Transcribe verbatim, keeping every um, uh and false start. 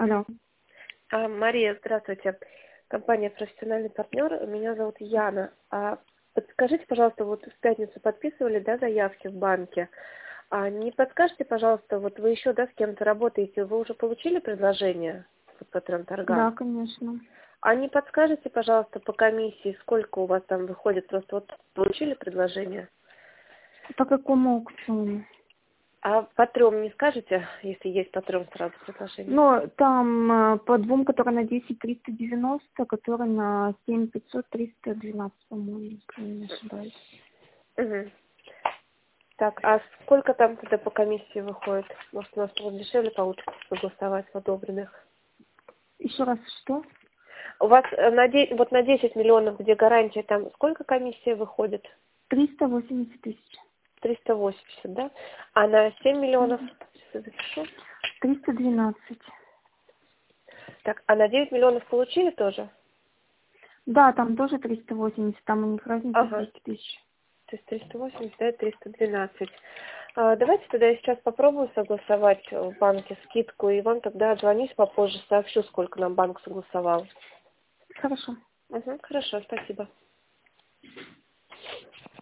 Алло. А, Мария, здравствуйте. Компания «Профессиональный партнер». Меня зовут Яна. А подскажите, пожалуйста, вот в пятницу подписывали, да, заявки в банке. А не подскажете, пожалуйста, вот вы еще, да, с кем-то работаете, вы уже получили предложение вот по трем торгам? Да, конечно. А не подскажете, пожалуйста, по комиссии, сколько у вас там выходит? Просто вот получили предложение? По какому аукциону? А по трем не скажете, если есть по трем сразу предложение? Ну, там э, по двум, которые на десять триста девяносто, которые на семь пятьсот триста двенадцать, по-моему, если я не ошибаюсь. Угу. Так, а сколько там тогда по комиссии выходит? Может, у нас вот дешевле получится согласовать в одобренных? Еще раз, что? У вас э, на де- вот на десять миллионов, где гарантия, там сколько комиссия выходит? триста восемьдесят тысяч. триста восемьдесят, да? А на семь миллионов? Мгм. Сейчас я запишу. триста двенадцать. Так, а на девять миллионов получили тоже? Да, там тоже триста восемьдесят, там у них разница Ага. двести тысяч. То есть триста восемьдесят, да, триста двенадцать. А, давайте тогда я сейчас попробую согласовать в банке скидку, и вам тогда звонить попозже, сообщу, сколько нам банк согласовал. Хорошо. Угу, хорошо, спасибо.